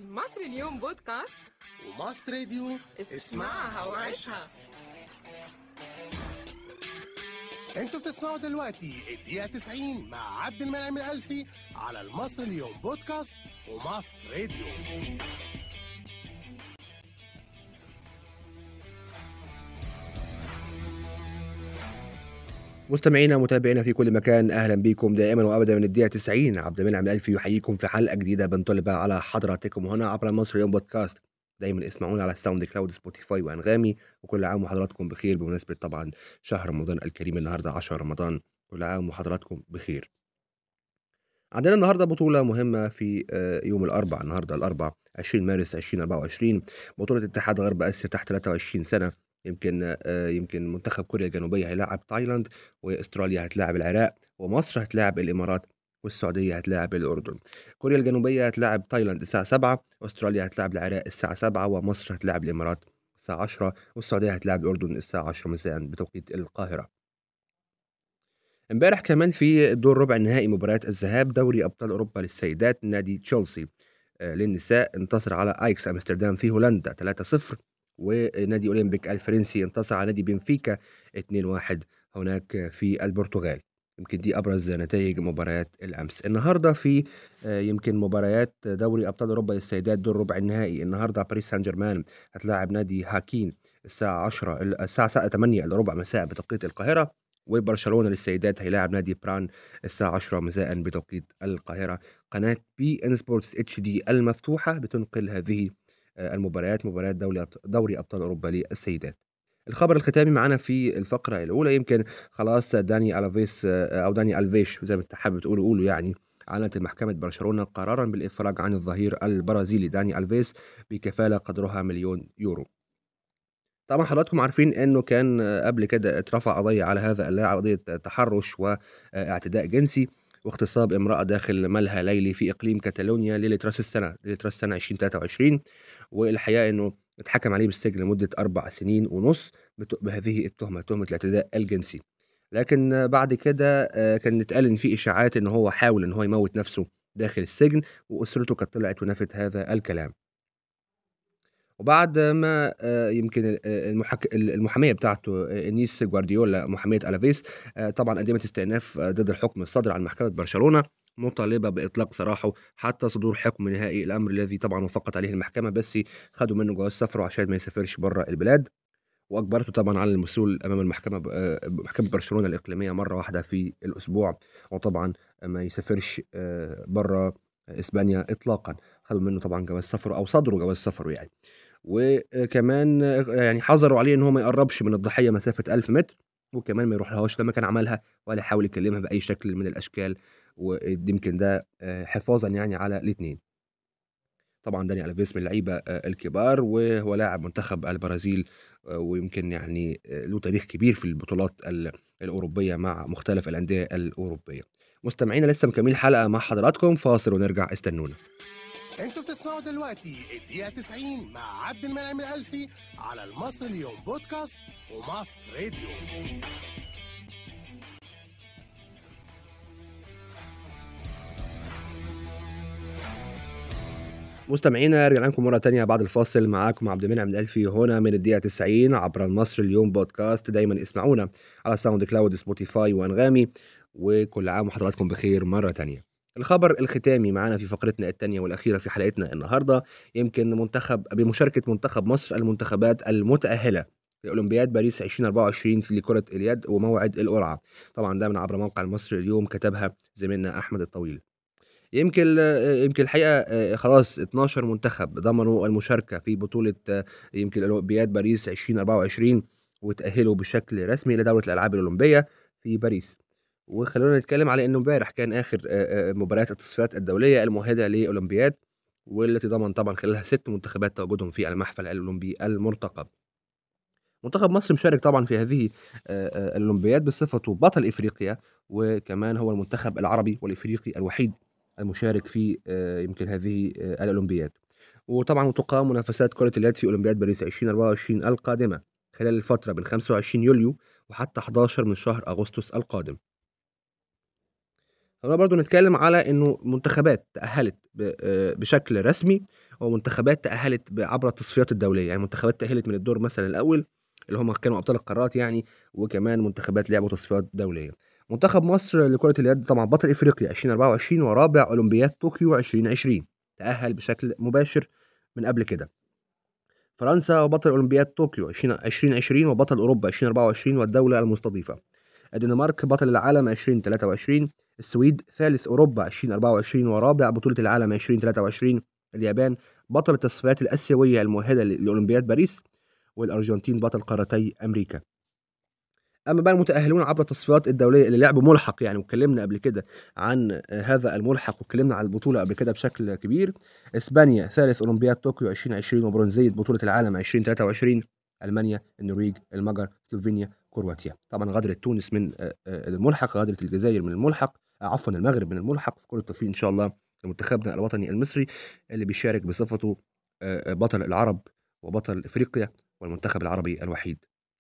مصر اليوم بودكاست ومصر راديو اسمعها وعيشها. انتوا بتسمعوا دلوقتي الدقيقة 90 مع عبد المنعم الألفي على المصر اليوم بودكاست ومصر راديو. مستمعينا ومتابعينا في كل مكان، اهلا بكم دائما وابدا من الدقيقه 90. عبد المنعم الالفي يحييكم في حلقه جديده بنطلب على حضراتكم هنا عبر مصر اليوم بودكاست. دايما اسمعونا على ساوند كلاود، سبوتيفاي وانغامي. وكل عام وحضراتكم بخير بمناسبه طبعا شهر رمضان الكريم، النهارده 10 رمضان. كل عام وحضراتكم بخير. عندنا النهارده بطوله مهمه في يوم الاربعاء، النهارده الاربعاء 20 مارس 2024، بطوله اتحاد غرب اسيا تحت 23 سنه. يمكن منتخب كوريا الجنوبيه هيلاعب تايلاند، واستراليا هتلاعب العراق، ومصر هتلاعب الامارات، والسعوديه هتلاعب الاردن. كوريا الجنوبيه هتلاعب تايلاند الساعه 7، واستراليا هتلاعب العراق الساعه 7، ومصر هتلاعب الامارات الساعه 10، والسعوديه هتلاعب الاردن الساعه 10 مساء بتوقيت القاهره. امبارح كمان في دور ربع النهائي مباريات الذهاب دوري ابطال اوروبا للسيدات، نادي تشيلسي للنساء انتصر على ايكس امستردام في هولندا 3-0، ونادي اولمبيك الفرنسي انتصر على نادي بنفيكا 2-1 هناك في البرتغال. يمكن دي ابرز نتائج مباريات الامس. النهارده في يمكن مباريات دوري ابطال اوروبا للسيدات دور ربع النهائي. النهارده باريس سان جيرمان هتلاعب نادي هاكين الساعه 10 الساعه 8 الا ربع مساء بتوقيت القاهره، وبرشلونة للسيدات هيلاعب نادي بران الساعة 10 مساء بتوقيت القاهرة. قناة بي ان سبورتس اتش دي المفتوحة بتنقل هذه المباريات، مباريات دوري أبطال أوروبا للسيدات. الخبر الختامي معنا في الفقرة الأولى، يمكن خلاص داني ألفيس أو داني ألفيش زي ما انت حابب قولوا يعني، أعلنت محكمة برشلونة قرارا بالإفراج عن الظهير البرازيلي داني ألفيس بكفالة قدرها مليون يورو. طبعًا حضراتكم عارفين إنه كان قبل كده اترفع قضية على هذا اللاعب، قضية تحرُّش واعتداء جنسي واغتصاب امرأة داخل ملهى ليلي في إقليم كاتالونيا ليلة راس السنة 2023، والحقيقة إنه اتحكم عليه بالسجن لمدة 4 سنين ونُص بهذه التهمة، تهمة الاعتداء الجنسي. لكن بعد كده كان اتقال إن في إشاعات إن هو حاول إن هو يموّت نَفْسه داخل السجن، وأسرته كانت طلعت ونفت هذا الكلام. وبعد ما يمكن المحامية بتاعته إنيس جوارديولا، محامية ألافيس، طبعًا قدمت استئناف ضد الحكم الصادر عن محكمة برشلونة، مطالبة بإطلاق سراحه حتى صدور حكم نهائي، الأمر الذي طبعًا وافقت عليه المحكمة، بس خدوا منه جواز سفره عشان ما يسافرش برّه البلاد، وأجبرته طبعًا على المثول أمام المحكمة محكمة برشلونة الإقليمية مرة واحدة في الأسبوع، وطبعًا ما يسافرش برّه إسبانيا إطلاقًا. خدوا منه طبعًا جواز سفره أو صادروا جواز سفره يعني. وكمان يعني حذروا عليه إن هو ما يقرّبش من الضحية مسافة 1000 متر، وكمان ما يروحلهاش لا مكان عملها ولا يحاول يكلمها بأي شكل من الأشكال، يمكن ده حفاظًا يعني على الاتنين. طبعًا داني ألفيس من اللعيبة الكبار، وهو لاعب منتخب البرازيل، ويمكن يعني له تاريخ كبير في البطولات الأوروبية مع مختلف الأندية الأوروبية. مستمعينا لسه مكملين الحلقة مع حضراتكم، فاصل ونرجع استنونا. انتوا بتسمعوا دلوقتي الدقيقة 90 مع عبد المنعم الألفي على المصر اليوم بودكاست ومصر راديو. مستمعينا رجعنا لكم مرة تانية بعد الفاصل، معاكم عبد المنعم الألفي هنا من الدقيقة 90 عبر المصر اليوم بودكاست. دايما اسمعونا على ساوند كلاود، سبوتيفاي وأنغامي. وكل عام وحضراتكم بخير مرة تانية. الخبر الختامي معانا في فقرتنا التانية والأخيرة في حلقتنا النهاردة، يمكن بمشاركة منتخب مصر المنتخبات المتأهلة لأولمبياد باريس 2024 لكرة اليد وموعد القرعة. طبعا ده من عبر موقع المصري اليوم، كتبها زميلنا أحمد الطويل. يمكن الحقيقة خلاص 12 منتخب ضمنوا المشاركة في بطولة يمكن أولمبياد باريس 2024، وتأهلوا بشكل رسمي لدورة الألعاب الأولمبية في باريس. وخلونا نتكلم على إنه امبارح كان آخر مباريات التصفيات الدولية المؤهلة لأولمبياد، والتي ضمن طبعا خلالها 6 منتخبات تواجدهم في المحفل الأولمبي المرتقب. منتخب مصر مشارك طبعا في هذه الأولمبياد بصفته بطل إفريقيا، وكمان هو المنتخب العربي والإفريقي الوحيد المشارك في يمكن هذه الأولمبياد. وطبعا تقام منافسات كرة اليد في أولمبياد باريس 2024 القادمة خلال الفترة من 25 يوليو وحتى 11 من شهر أغسطس القادم. خلينا برضو نتكلم على إنه منتخبات تأهلت بشكل رسمي، ومنتخبات تأهلت عبر التصفيات الدولية، يعني منتخبات تأهلت من الدور مثلا الأول اللي هم كانوا أبطال القارات يعني، وكمان منتخبات لعبوا تصفيات دولية. منتخب مصر لكرة اليد طبعا بطل إفريقيا 2024 ورابع أولمبياد طوكيو 2020، تأهل بشكل مباشر من قبل كده. فرنسا وبطل أولمبياد طوكيو 2020 وبطل أوروبا 2024 والدولة المستضيفة. الدنمارك بطل العالم 2023. السويد ثالث أوروبا 2024 ورابع بطولة العالم 2023. اليابان بطل التصفيات الآسيوية المؤهلة لأولمبياد باريس. والأرجنتين بطل قارتي أمريكا. أما بقى المتأهلون عبر التصفيات الدولية اللي لعبوا ملحق يعني، واتكلمنا قبل كده عن هذا الملحق واتكلمنا عن البطولة قبل كده بشكل كبير. إسبانيا ثالث أولمبياد طوكيو 2020 وبرونزية بطولة العالم 2023. ألمانيا، النرويج، المجر، سلوفينيا، كرواتيا. طبعا غادرت تونس من الملحق، غادرت الجزائر من الملحق، عفوا المغرب من الملحق. كل التوفيق إن شاء الله لمنتخبنا الوطني المصري اللي بيشارك بصفته بطل العرب وبطل إفريقيا والمنتخب العربي الوحيد.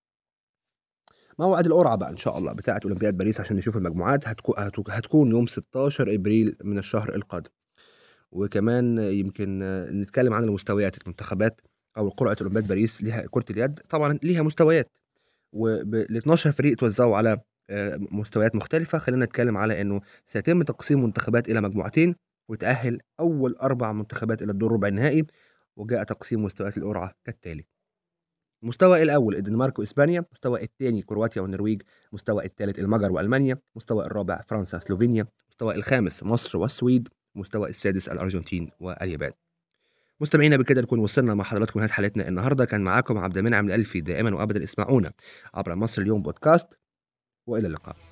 موعد القرعة بقى إن شاء الله بتاعة أولمبياد باريس عشان نشوف المجموعات هتكون يوم 16 إبريل من الشهر القادم. وكمان يمكن نتكلم عن المستويات المنتخبات أو قرعة أولمبياد باريس ليها كرة اليد طبعا ليها مستويات، وال 12 فريق توزعوا على مستويات مختلفة. خلينا نتكلم على إنه سيتم تقسيم منتخبات إلى مجموعتين، وتأهل أول 4 منتخبات إلى الدور ربع النهائي. وجاء تقسيم مستويات القرعة كالتالي: المستوى الأول الدنمارك وإسبانيا، المستوى الثاني كرواتيا والنرويج، المستوى الثالث المجر وألمانيا، المستوى الرابع فرنسا سلوفينيا، المستوى الخامس مصر والسويد، المستوى السادس الأرجنتين واليابان. مستمعينا بكده نكون وصلنا مع حضراتكم لنهاية حلقتنا النهارده. كان معاكم عبد المنعم الألفي، دائما وأبدا اسمعونا عبر مصر اليوم بودكاست، وإلى اللقاء.